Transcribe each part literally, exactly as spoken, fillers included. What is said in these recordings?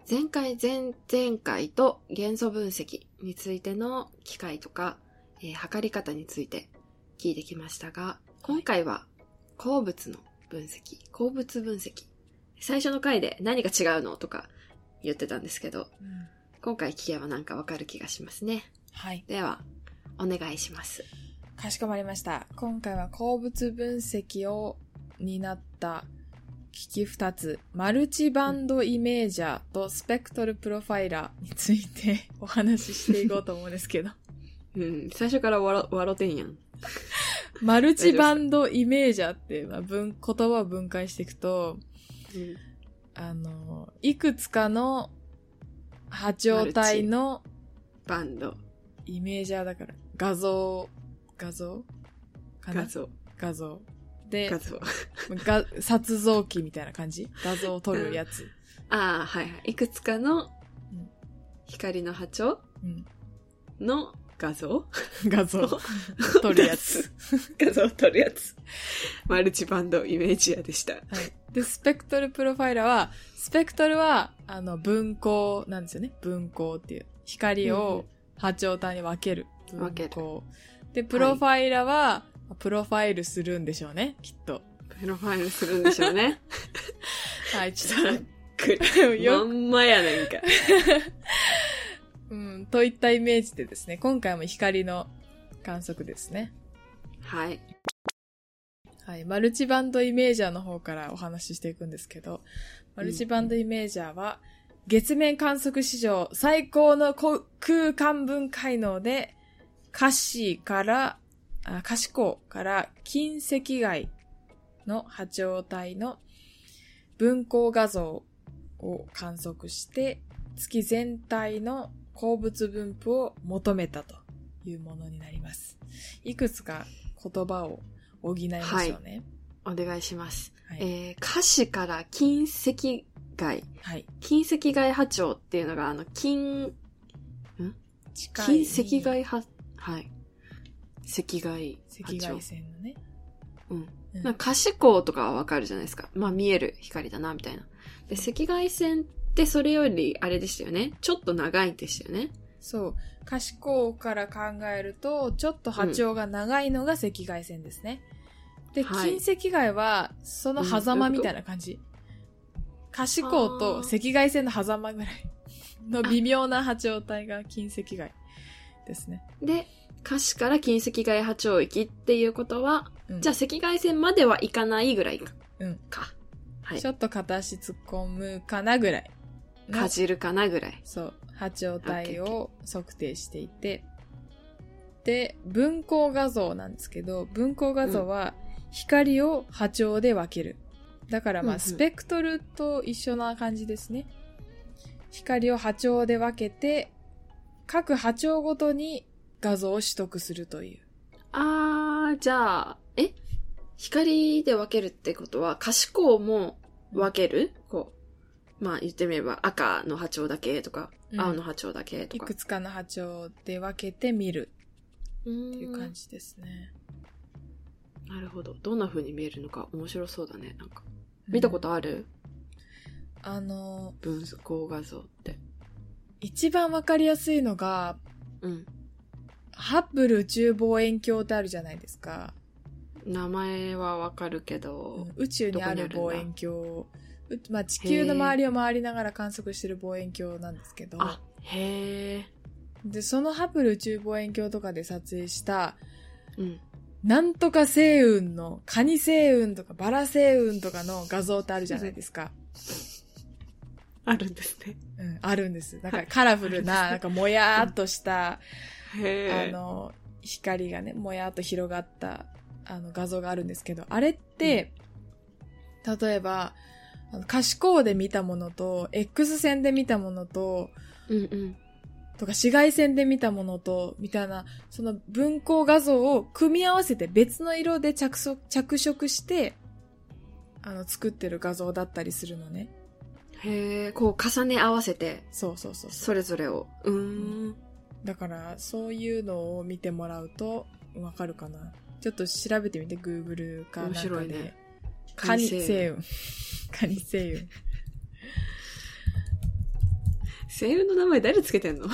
前回前々回と元素分析についての機械とか、えー、測り方について聞いてきましたが、今回は鉱物の分析、鉱物分析。最初の回で何が違うのとか言ってたんですけど、うん、今回聞けばなんかわかる気がしますね。 はい。 では、お願いします。 かしこまりました。今回は鉱物分析を担った機器ふたつ、マルチバンドイメージャーとスペクトルプロファイラーについてお話ししていこうと思うんですけど。 うん、最初から笑わろてんやん。 マルチバンドイメージャーって、まあ、文言葉を分解していくと、うん、あの、いくつかの波長帯のバンド。 イメージャーだから、画像、画像かな画像。 画像。で、 画像。 が撮像機みたいな感じ？画像を撮るやつ。うん、 ああ、はいはい。いくつかの光の波長、うん、の画像画像撮るやつ。 画像を撮るやつ。マルチバンドイメージやでした。はい。 で、スペクトルプロファイラーは、スペクトルは、あの、分光なんですよね。分光っていう。光を波長帯に分ける。 うん、分ける。 で、プロファイラーは、はい、プロファイルするんでしょうね、きっと。 プロファイルするんでしょうね。 はい、ちょっと。 まんまやねんか。 うん、といったイメージでですね、今回も光の観測ですね。 はい。 はい、マルチバンドイメージャーの方からお話ししていくんですけど、マルチバンドイメージャーは、月面観測史上最高の空間分解能で、可視から、あ可視光から近赤外の波長帯の分光画像を観測して、月全体の鉱物分布を求めたというものになります。いくつか言葉を補いましょうね。 はい、お願いします。はい、えー、可視から近赤外。はい。近赤外波長っていうのが、あの、近、ん近赤外波、はい。赤外波長。 赤外線のね。 うん。うん、なんか可視光とかはわかるじゃないですか。まあ見える光だな、みたいな。で、赤外線で、それより、あれでしたよね。ちょっと長いんでしたよね。 そう。可視光から考えると、ちょっと波長が長いのが赤外線ですね。うん、で、はい、近赤外は、その狭間みたいな感じ。うん、可視光と赤外線の狭間ぐらいの微妙な波長帯が近赤外ですね。 で、可視から近赤外波長域っていうことは、うん、じゃあ赤外線まではいかないぐらいか。 うん。 か。 はい。ちょっと片足突っ込むかなぐらい。 かじるかなぐらい。 そう。波長帯を測定していて。で、分光画像なんですけど、分光画像は光を波長で分ける。だからまあ、スペクトルと一緒な感じですね。光を波長で分けて、各波長ごとに画像を取得するという。 あー、じゃあ、え光で分けるってことは、可視光も分ける、うん、こう。まあ言ってみれば赤の波長だけとか、うん、青の波長だけとか。 いくつかの波長で分けて見るっていう感じですね。 なるほど。どんな風に見えるのか面白そうだね。なんか見たことある？ うん、あの分光画像って。 一番分かりやすいのが、うん、ハッブル宇宙望遠鏡ってあるじゃないですか。 名前は分かるけど、 うん、宇宙にある望遠鏡。まあ、地球の周りを回りながら観測してる望遠鏡なんですけど。 あ、へー。で、そのハッブル宇宙望遠鏡とかで撮影した、うん、なんとか星雲の、カニ星雲とかバラ星雲とかの画像ってあるじゃないですか。 あるんですね。 うん、あるんです。なんかカラフルな、なんかもやーっとした、へー。あの、光がね、もやーっと広がった、あの画像があるんですけど、あれって、うん、例えば、可視光で見たものと、X 線で見たものと、うんうん、とか紫外線で見たものと、みたいな、その分光画像を組み合わせて別の色で着色、着色して、あの、作ってる画像だったりするのね。 へー、こう重ね合わせて。 そうそうそう。 それぞれを。うーん。 だから、そういうのを見てもらうと、わかるかな。ちょっと調べてみて、Google かなんかで。面白いね。カニ星雲。カニ星雲。 声優の名前誰つけてんの？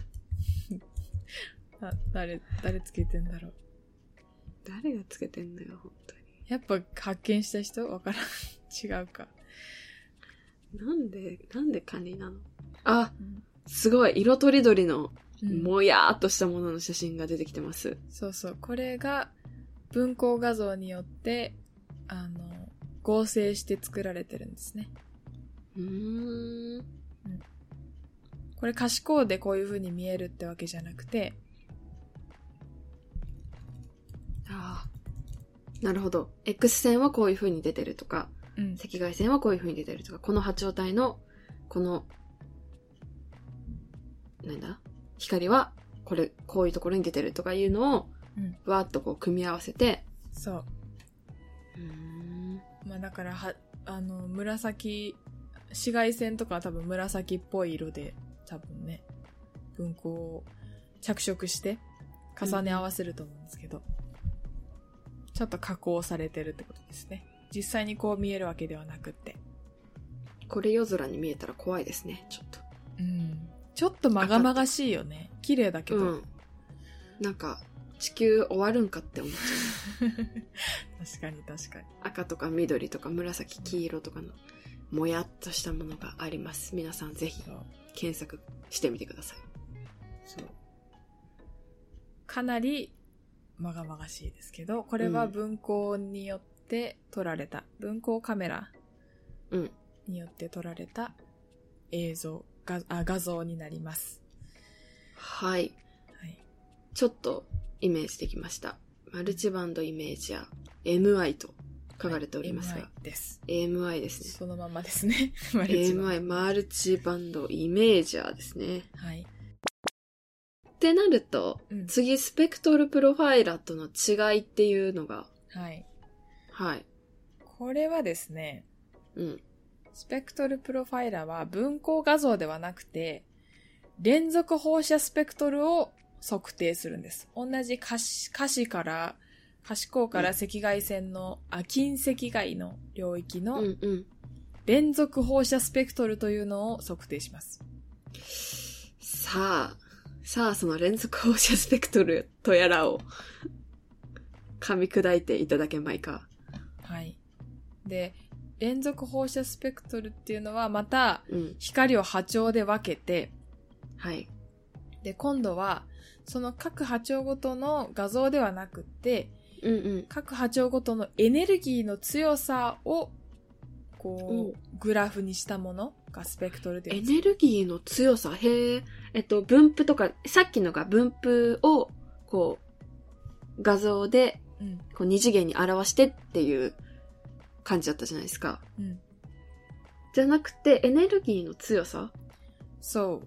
あ、誰、誰つけてんだろう。 誰がつけてんのよ、本当に。 やっぱ発見した人わからん。違うか。 なんで、なんでカニなの？あ、うん、すごい、色とりどりの、もやーっとしたものの写真が出てきてます。 うん、そうそう。これが、分光画像によって、あの、合成して作られてるんですね。 うーん。うん、 これ可視光でこういう風に見えるってわけじゃなくて、 ああ、なるほど。X 線はこういう風に出てるとか、うん、赤外線はこういう風に出てるとか、この波長帯の、この、なんだ？光は、これ、こういうところに出てるとかいうのを、うん、わーっとこう組み合わせて。 そう。うーん。まあだからは、あの、紫、紫外線とかは多分紫っぽい色で、多分ね、分光を着色して重ね合わせると思うんですけど、うん、ちょっと加工されてるってことですね。実際にこう見えるわけではなくって。 これ夜空に見えたら怖いですね、ちょっと。 うん。ちょっとまがまがしいよね。綺麗だけど。うん。 なんか、地球終わるんかって思っちゃう。 確かに確かに。 赤とか緑とか紫、黄色とかのもやっとしたものがあります。皆さんぜひ検索してみてください。 そう。かなりまがまがしいですけど、これは分光によって撮られた、うん、分光カメラによって撮られた映像、があ画像になります。 はい。はい、ちょっとイメージできました。マルチバンドイメージや エムアイ と書かれておりますが、はい、エムアイ です。エムアイ ですね。 そのままですね。 エムアイ マルチバンドイメージャーですね。はい。ってなると、うん、次スペクトルプロファイラーとの違いっていうのが、はい。はい。 これはですね、 うん。 スペクトルプロファイラーは分光画像ではなくて、連続放射スペクトルを測定するんです。同じ可視、可視から、可視光から赤外線の、うん、あ、近赤外の領域の連続放射スペクトルというのを測定します。 さあ、さあその連続放射スペクトルとやらを噛み砕いていただけまいか。 はい。で、連続放射スペクトルっていうのはまた光を波長で分けて、 うん、はい。 で、今度はその各波長ごとの画像ではなくって、 うんうん、 各波長ごとのエネルギーの強さをこう、うん、グラフにしたものがスペクトルで。 エネルギーの強さ、へえ、えっと分布とか、さっきのが分布をこう画像でこう二次元に表してっていう感じだったじゃないですか。 うん。 じゃなくてエネルギーの強さ？ そう。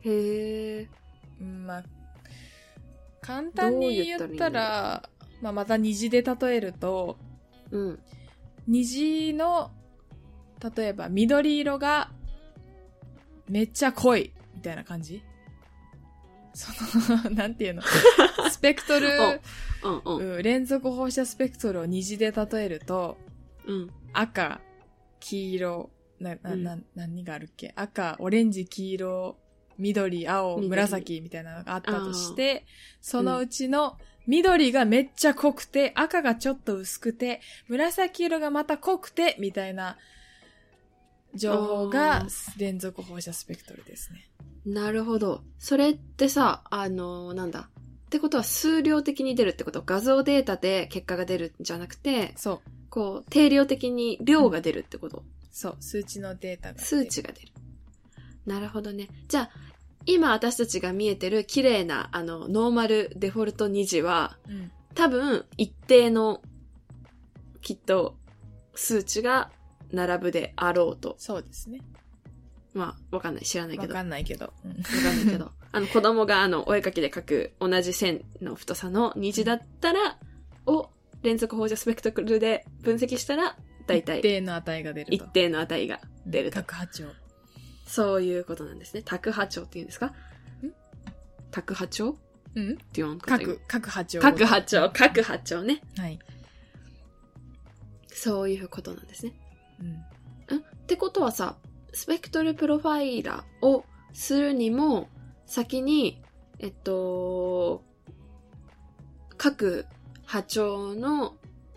へえ。 まあ簡単に言ったら、まあまた虹で例えると、 うん。 虹の例えば緑色がめっちゃ濃いみたいな感じ？そのなんていうの？スペクトル、 うんうんうん、連続放射スペクトルを虹で例えると、 うん、 赤、黄色、な、な、な、うん、何があるっけ？赤、オレンジ、黄色、緑、青、紫みたいなのがあったとして、そのうちの緑がめっちゃ濃くて、赤がちょっと薄くて、紫色がまた濃くて、みたいな情報が連続放射スペクトルですね。 なるほど。それってさ、あのー、なんだ。ってことは数量的に出るってこと？画像データで結果が出るんじゃなくて、 そう。 こう、定量的に量が出るってこと？うん、 そう。数値のデータが出る。 数値が出る。なるほどね。じゃあ、今私たちが見えてる綺麗な、あの、ノーマルデフォルト虹は、 うん、 多分、一定の、きっと、数値が並ぶであろうと。 そうですね。 まあ、わかんない。知らないけど。 わかんないけど。 うん、わかんないけど。あの、子供があの、お絵描きで描く同じ線の太さの虹だったら、を連続放射スペクトルで分析したら、だいたい。 一定の値が出ると。 一定の値が出ると。 各波長。 そういうことなんですね。卓波長って言うんですか？ん？卓波長？ うん。 って言わんか各、各波長。 各波長、各波長ね。 はい。 そういうことなんですね。 うん。 んってことはさ、スペクトルプロファイラーをするにも、先に、えっと、各波長の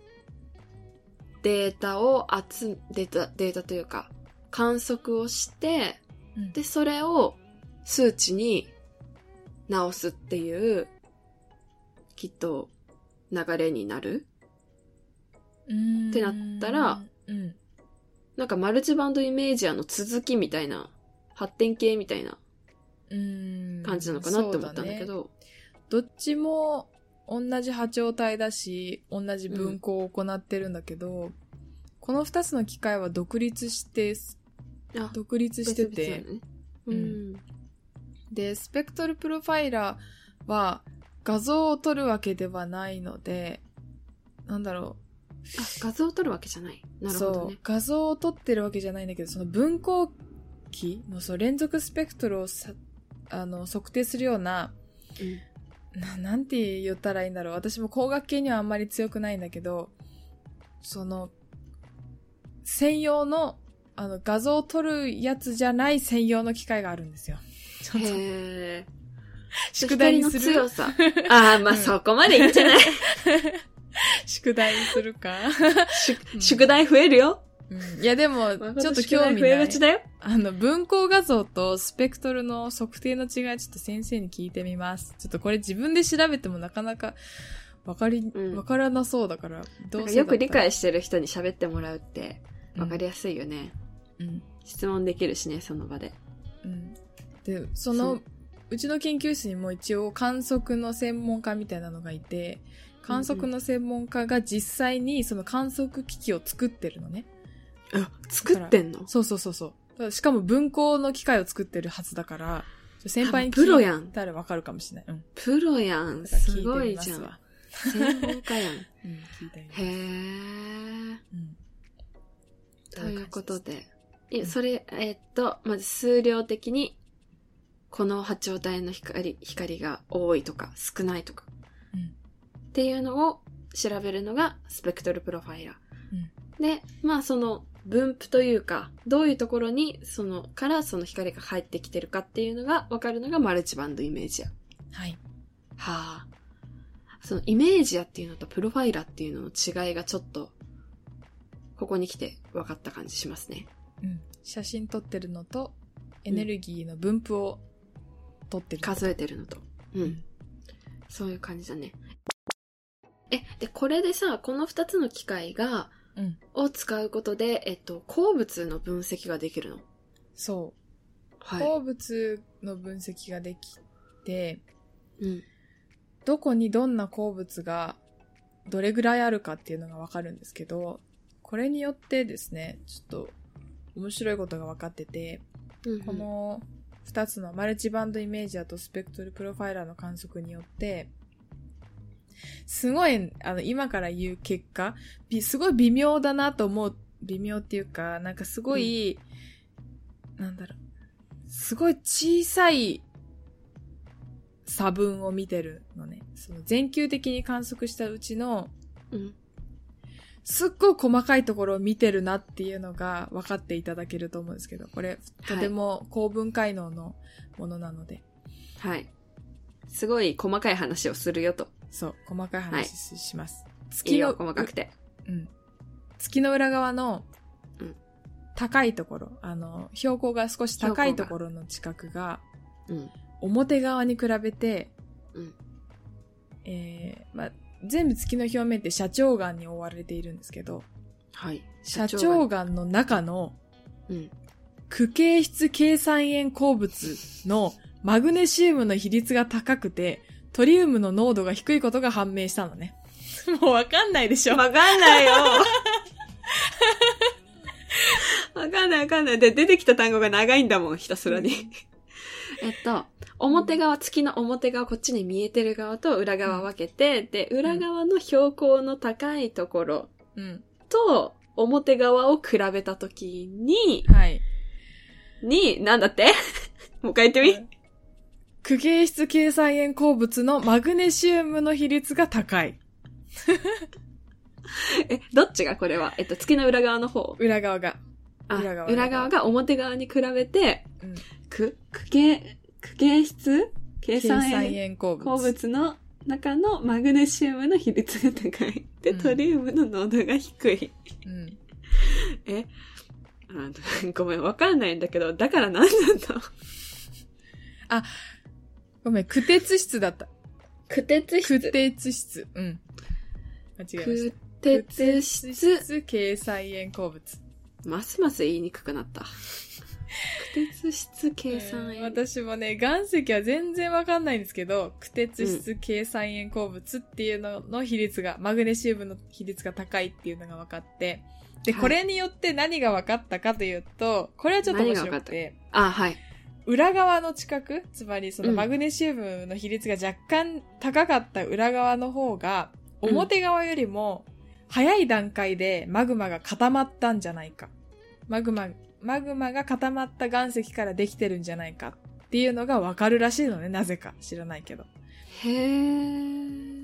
データを集め、データ、データというか、観測をして、 うん、 で、それを数値に直すっていう、きっと流れになるうーんってなったら、 うん、 なんかマルチバンドイメージャーの続きみたいな、発展系みたいな感じなのかなって思ったんだけど。 ね、どっちも同じ波長帯だし、同じ分光を行ってるんだけど、うん、この二つの機械は独立して、独立してて、ね、うん、で、スペクトルプロファイラーは画像を撮るわけではないので、なんだろう。 あ、画像を撮るわけじゃない。なるほどね。 そう。画像を撮ってるわけじゃないんだけど、その分光器のその連続スペクトルをさあの測定するような、うん、な、なんて言ったらいいんだろう。私も工学系にはあんまり強くないんだけど、その、専用の、あの、画像を撮るやつじゃない専用の機械があるんですよ。ちょっと。 へー。 宿題にする光の強さ。ああ、まあ、うん、そこまでいいんじゃない宿題にするか宿題増えるよ。 うん、いやでも、ちょっと興味ない。 増えがちだよ。 あの、分光画像とスペクトルの測定の違い、ちょっと先生に聞いてみます。ちょっとこれ自分で調べてもなかなかわかり、うん、わからなそうだから、 どうせよく理解してる人に喋ってもらうってわかりやすいよね。 うん。 質問できるしね、その場で。 うん。で、その、うちの研究室にも一応観測の専門家みたいなのがいて、観測の専門家が実際にその観測機器を作ってるのね。 あ、作ってんの？ そうそうそうそう。しかも分光の機械を作ってるはずだから、先輩に聞いたらわかるかもしれない。うん。 プロやん。すごいじゃん。専門家やん。うん、 聞いてみます。 へー。うん。ということで。いや、それ、えっと、まず数量的に、この波長帯の光、光が多いとか少ないとか、うん、っていうのを調べるのがスペクトルプロファイラー。うん、で、まあその分布というか、どういうところにそのからその光が入ってきてるかっていうのが分かるのがマルチバンドイメージア。 はい。 はあ。そのイメージアっていうのとプロファイラーっていうのの違いがちょっと、ここに来て分かった感じしますね。 うん。写真撮ってるのと、エネルギーの分布を、うん撮ってる数えてるのと。うん。うん、そういう感じだね。え、で、これでさ、この二つの機械が、うん、を使うことで、えっと、鉱物の分析ができるの。 そう。 はい。 鉱物の分析ができて、 うん。 どこにどんな鉱物がどれぐらいあるかっていうのがわかるんですけど、これによってですね、ちょっと面白いことが分かってて、うんうん、この、二つのマルチバンドイメージャーとスペクトルプロファイラーの観測によって、すごい、あの、今から言う結果、すごい微妙だなと思う、微妙っていうか、なんかすごい、うん、なんだろう、すごい小さい差分を見てるのね。その全球的に観測したうちの、うん、すっごい細かいところを見てるなっていうのが分かっていただけると思うんですけど、これ、とても高分解能のものなので。 はい。すごい細かい話をするよと。 そう、細かい話します。 はい、月のいいよ、細かくて。 うん。月の裏側の、高いところ、あの、標高が少し高いところの近くが、うん、表側に比べて、うん、えー、まあ、全部月の表面って斜長岩に覆われているんですけど、 はい。 斜長岩の中の、うん、区形質計算塩鉱物のマグネシウムの比率が高くて、トリウムの濃度が低いことが判明したのね。もうわかんないでしょ。 わかんないよ。わかんないわかんない。で、出てきた単語が長いんだもん、ひたすらに。えっと、表側、月の表側、こっちに見えてる側と裏側分けて、うん、で、裏側の標高の高いところと、表側を比べたときに、 はい。 に、なんだってもう一回言ってみ、 区形質計算塩鉱物のマグネシウムの比率が高い。 え、どっちがこれはえっと、月の裏側の方裏側が。 あ、 裏側裏側が表側に比べて、 うん、 区、区形、区形質計計算塩算塩鉱物。 鉱物の中のマグネシウムの比率が高い。で、 うんトリウムの濃度が低い。 うん。 えあごめん、わかんないんだけど、だから何なんだあ、ごめん、区鉄質だった。 区鉄区鉄質。うん。間違えました。 区鉄質。 区鉄計算塩鉱物。 ますます言いにくくなった。区鉄質計算塩。 えー私もね、岩石は全然わかんないんですけど、区鉄質計算塩鉱物っていうのの比率が、マグネシウムの比率が高いっていうのが分かって、で、 はいこれによって何が分かったかというと、これはちょっと面白くて、 あ、はい。 裏側の近く、つまりそのうんマグネシウムの比率が若干高かった裏側の方が、表側よりも早い段階でマグマが固まったんじゃないか。マグマ、マグマが固まった岩石からできてるんじゃないかっていうのがわかるらしいのね。なぜか知らないけど。 へー。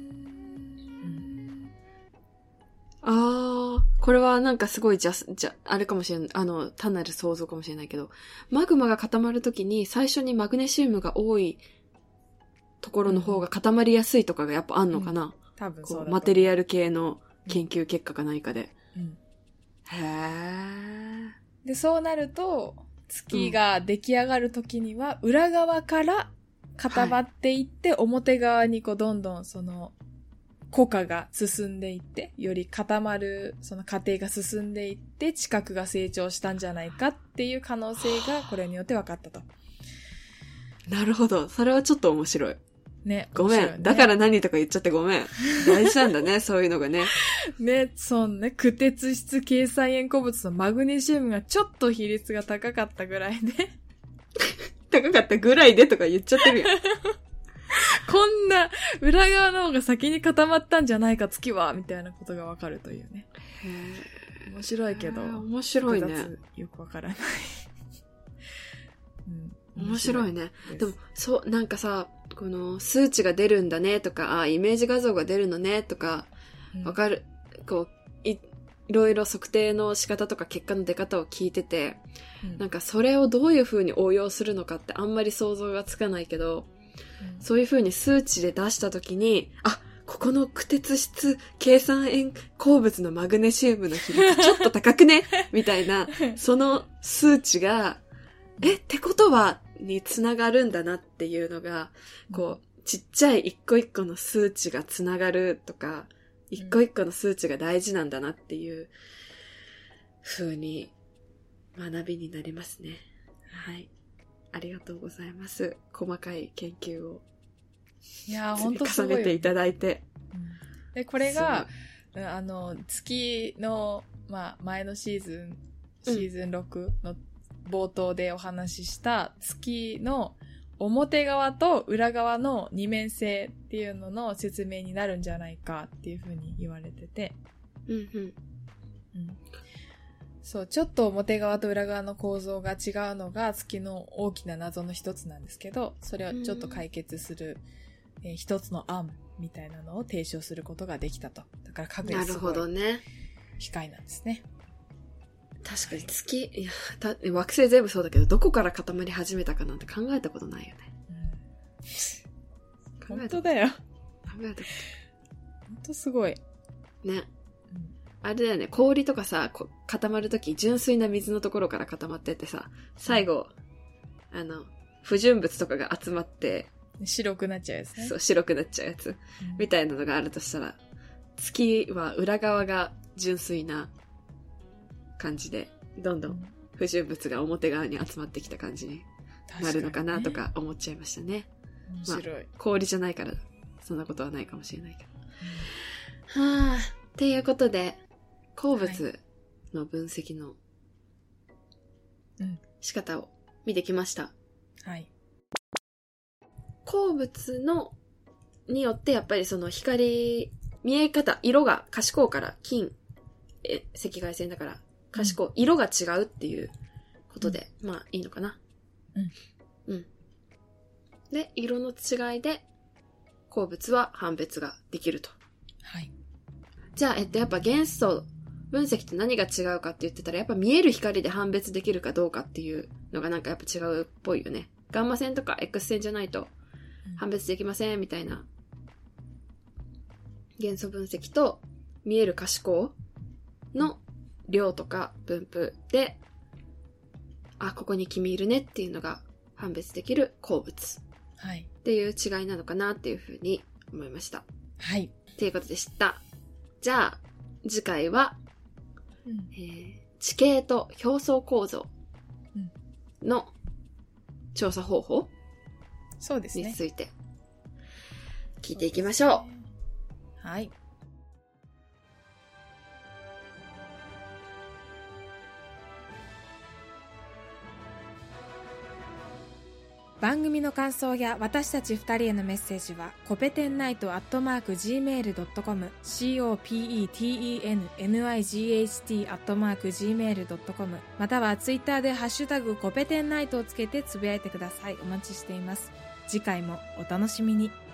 あー、これはなんかすごいじゃ、じゃ、あれかもしれない。あの、単なる想像かもしれないけど、マグマが固まるときに最初にマグネシウムが多いところの方が固まりやすいとかがやっぱあんのかな、 多分そうだと思う。 こうマテリアル系の研究結果か何かで。 うんへー。 で、そうなると、月が出来上がるときには、裏側から固まっていって、表側にこう、どんどんその、固化が進んでいって、より固まる、その過程が進んでいって、地殻が成長したんじゃないかっていう可能性が、これによって分かったと。 なるほど。それはちょっと面白い。 ね。 ごめん。 ね、 だから何とか言っちゃってごめん。大事なんだね、そういうのがね。 ね、そうね。区鉄質計算塩鉱物のマグネシウムがちょっと比率が高かったぐらいで。 高かったぐらいでとか言っちゃってるよ。 こんな裏側の方が先に固まったんじゃないか月はみたいなことがわかるというね。 へー。 面白いけど。 面白いね。 複雑よくわからない。 うん、面白いね。でも、そう、なんかさ、この数値が出るんだねとか、あ、イメージ画像が出るのねとか、わかる、こうい、いろいろ測定の仕方とか結果の出方を聞いてて、うん、なんかそれをどういう風に応用するのかってあんまり想像がつかないけど、うん、そういう風に数値で出したときに、あ、ここの区鉄質計算塩鉱物のマグネシウムの比率ちょっと高くねみたいな、その数値が、え、ってことは、につながるんだなっていうのが、こう、ちっちゃい一個一個の数値がつながるとか、一個一個の数値が大事なんだなっていう風に学びになりますね。はい。ありがとうございます。細かい研究を。 いやー、ほんとすごい。 重ねていただいて。 うん、で、これが、あの、月の、まあ、前のシーズン、シーズンろくの、うん冒頭でお話しした月の表側と裏側の二面性っていうのの説明になるんじゃないかっていうふうに言われてて、 うんうんうん、 そう、ちょっと表側と裏側の構造が違うのが月の大きな謎の一つなんですけど、それをちょっと解決する、うんえー、一つの案みたいなのを提唱することができたと。だから確率すごい機会なんですね。 確かに月、いや、た惑星全部そうだけど、どこから固まり始めたかなんて考えたことないよね。 うん、本当だよ。 考えたこと。 本当すごい。 ね。うん、あれだよね、氷とかさ、固まるとき、純粋な水のところから固まってってさ、最後、うん、あの、不純物とかが集まって、 白くなっちゃうやつね。 そう、白くなっちゃうやつ。うん、みたいなのがあるとしたら、月は裏側が純粋な、感じでどんどん不純物が表側に集まってきた感じになるのかなとか思っちゃいましたね。 面白い、 まあ、氷じゃないからそんなことはないかもしれないけど、うん、はあっていうことで鉱物の分析の仕方を見てきました。 はい。 鉱物のによってやっぱりその光見え方色が可視光から金え赤外線だから可視光、うん、色が違うっていうことで、うん、まあいいのかな。 うん。 うん。で、色の違いで鉱物は判別ができると。 はい。 じゃあ、えっと、やっぱ元素分析と何が違うかって言ってたら、やっぱ見える光で判別できるかどうかっていうのがなんかやっぱ違うっぽいよね。ガンマ線とか X 線じゃないと判別できませんみたいな。元素分析と見える可視光の量とか分布で、あ、ここに君いるねっていうのが判別できる鉱物。 はい。 っていう違いなのかなっていうふうに思いました。 はい。 っていうことでした。じゃあ、次回は、 うんえー、地形と表層構造の調査方法そうですね。 について聞いていきましょう。はい。番組の感想や私たちふたりへのメッセージはコペテンナイトアットマーク ジーメールドットコム コペテンナイト アットマーク ジーメールドットコム またはツイッターでハッシュタグコペテンナイトをつけてつぶやいてください。お待ちしています。次回もお楽しみに。